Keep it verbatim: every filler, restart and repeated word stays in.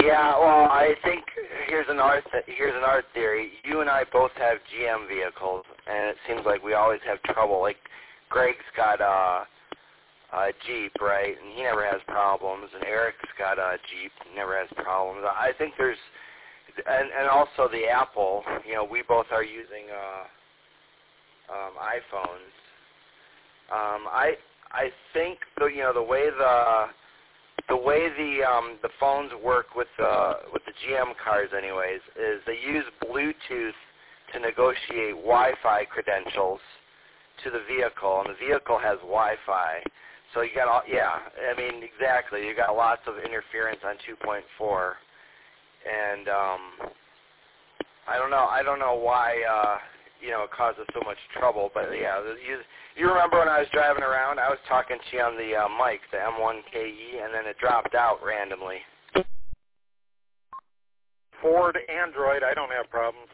Yeah, well, I think here's another th- here's another theory. You and I both have G M vehicles, and it seems like we always have trouble. Like Greg's got a, a Jeep, right, and he never has problems. And Eric's got a Jeep, and never has problems. I think there's, and, and also the Apple. You know, we both are using uh, um, iPhones. Um, I I think the you know the way the The way the um, the phones work with uh, with the G M cars, anyways, is they use Bluetooth to negotiate Wi-Fi credentials to the vehicle, and the vehicle has Wi-Fi. So you got all, yeah, I mean exactly. You got lots of interference on two point four, and um, I don't know. I don't know why uh, you know it causes so much trouble, but yeah, you. You remember when I was driving around, I was talking to you on the uh, mic, the M one K E, and then it dropped out randomly. Ford Android, I don't have problems.